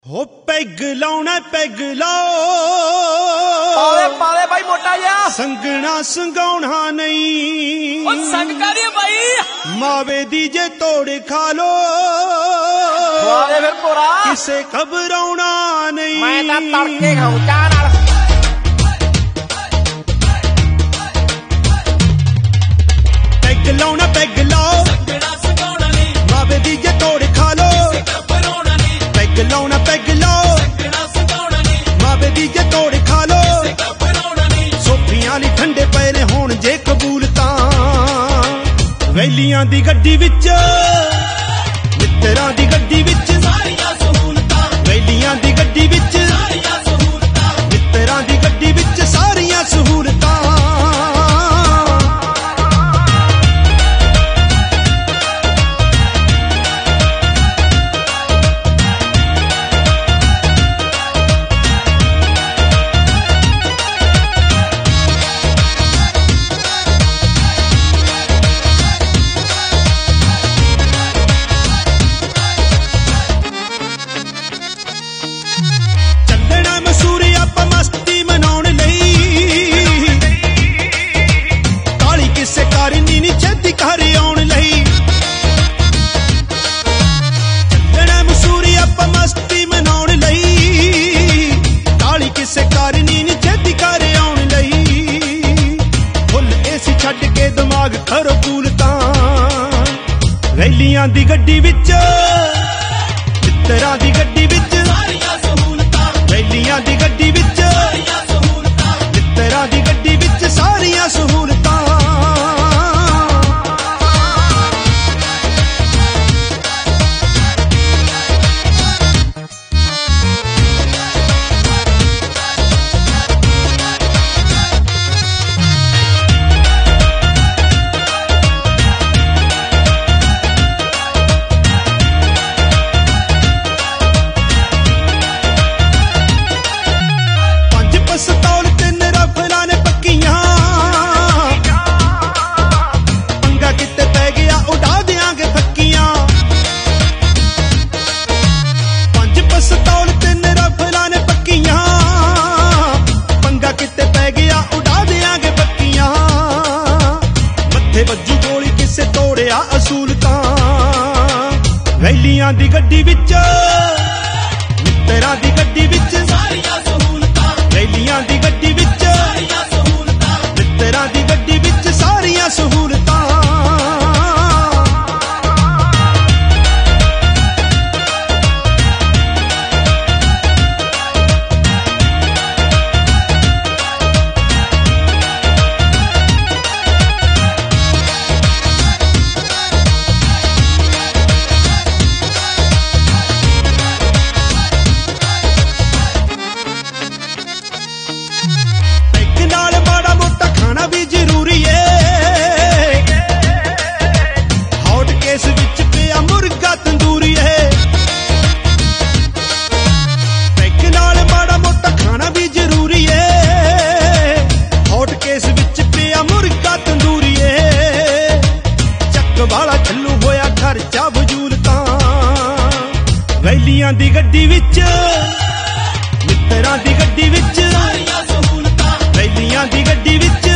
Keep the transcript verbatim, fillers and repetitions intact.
हो peg लाउना peg लाओ पाले पाले भाई मोटा जा संगना संगाउना नहीं ओ संग करिए भाई मावे दी जे तोड़ खा लो वाले फिर पूरा किसे घबराउना नहीं मैं ता तड़के खाऊं चाह नाल पैग लाउना पैग लाओ संगना संगाउना नहीं मावे दी जे तोड़ खा लो घबराउना नहीं पैग लाउना पैग लाओ संगना संगाउना नहीं मावे दी जे तोड़ खा लो घबराउना नहीं सोफियां ली ठंडे पए ने होण जे कबूल तां वैलियां दी गड्डी विच मित्तरां दी गड्डी विच सारियां सहूलतां वैलियां दी गड्डी विच सारियां सहूलतां मित्तरां दी गड्डी विच सारियां सहूलतां वैलियां दी गड्डी विच मित्तरां दी गड्डी विच सारियां सहूलतां वैलियां दी गड्डी विच सारियां सहूलतां मित्तरां दी गड्डी विच सारियां सहूलतां वैलियां दी गड्डी विच मित्तरां दी गड्डी विच सारियां सहूलतां वैलियां दी गड्डी विच सारियां सहूलतां मित्तरां दी गड्डी विच सारियां सहूलतां वैलियां दी गड्डी विच मित्तरां दी गड्डी विच सारियां सहूलतां वैलियां दी गड्डी विच